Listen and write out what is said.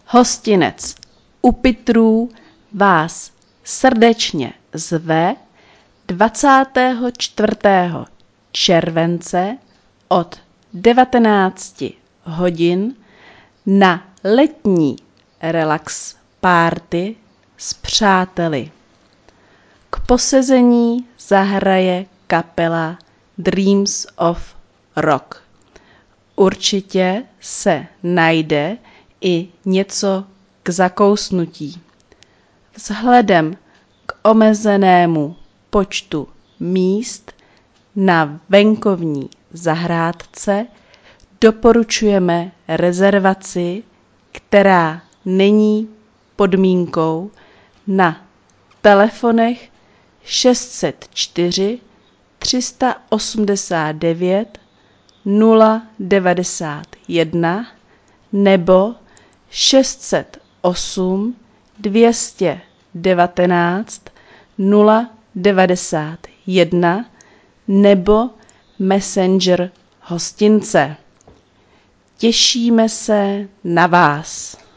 Hostinec u Pitrů vás srdečně zve 24. července od 19 hodin na letní relax party s přáteli. K posezení zahraje kapela Dreams of Rock. Určitě se najde i něco k zakousnutí. Vzhledem k omezenému počtu míst na venkovní zahrádce doporučujeme rezervaci, která není podmínkou, na telefonech 604 389 091 nebo 608 219 091 nebo Messenger hostince. Těšíme se na vás.